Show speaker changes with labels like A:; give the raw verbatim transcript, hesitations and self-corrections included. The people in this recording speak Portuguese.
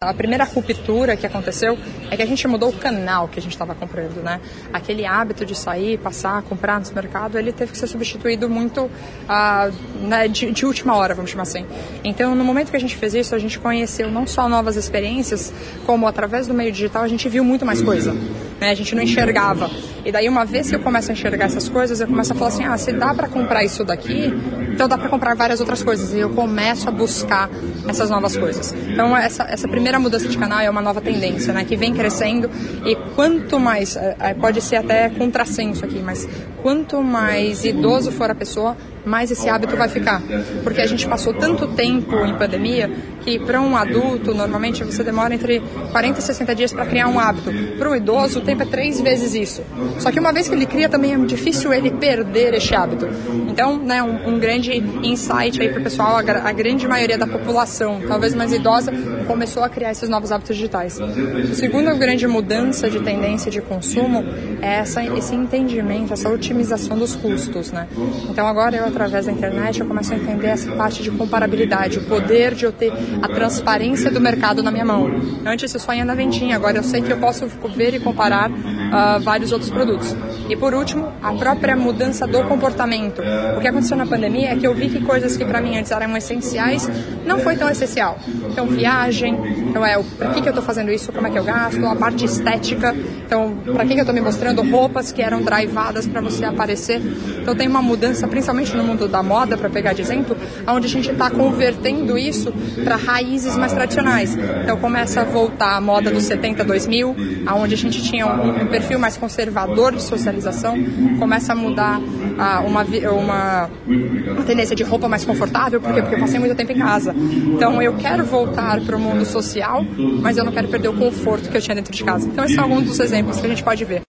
A: A primeira ruptura que aconteceu é que a gente mudou o canal que a gente estava comprando, né? Aquele hábito de sair, passar, comprar no mercado, ele teve que ser substituído muito uh, né, de, de última hora, vamos chamar assim. Então, no momento que a gente fez isso, a gente conheceu não só novas experiências, como através do meio digital a gente viu muito mais coisa, né? A gente não enxergava. E daí, uma vez que eu começo a enxergar essas coisas, eu começo a falar assim, ah, se dá para comprar isso daqui, então dá para comprar várias outras coisas. E eu começo a buscar essas novas coisas. Então, essa, essa primeira mudança de canal é uma nova tendência, né, que vem crescendo, e quanto mais, pode ser até contrassenso aqui, mas quanto mais idoso for a pessoa, mais esse hábito vai ficar. Porque a gente passou tanto tempo em pandemia que para um adulto, normalmente você demora entre quarenta e sessenta dias para criar um hábito. Para um idoso, o tempo é três vezes isso. Só que uma vez que ele cria, também é difícil ele perder este hábito. Então, né, um, um grande insight aí para o pessoal, a, a grande maioria da população, talvez mais idosa, começou a criar esses novos hábitos digitais. A segunda grande mudança de tendência de consumo é essa, esse entendimento, essa otimização dos custos, né? Então, agora eu, através da internet, eu começo a entender essa parte de comparabilidade, o poder de eu ter a transparência do mercado na minha mão. Antes eu só ia na vendinha, agora eu sei que eu posso ver e comparar uh, vários outros produtos. E por último, a própria mudança do comportamento. O que aconteceu na pandemia é que eu vi que coisas que para mim antes eram essenciais não foi tão essencial. Então, viagem, então é, para que, que eu estou fazendo isso, como é que eu gasto, a parte estética, então, para que, que eu estou me mostrando roupas que eram drivadas para você aparecer. Então, tem uma mudança, principalmente no mundo da moda, para pegar de exemplo, onde a gente está convertendo isso para raízes mais tradicionais. Então, começa a voltar a moda dos setenta, dois mil, onde a gente tinha um, um perfil mais conservador de socialização, começa a mudar ah, uma, uma, uma tendência de roupa mais confortável, por quê? Porque eu passei muito tempo em casa. Então, eu quero voltar para o mundo social, mas eu não quero perder o conforto que eu tinha dentro de casa. Então, esses são alguns dos exemplos que a gente pode ver.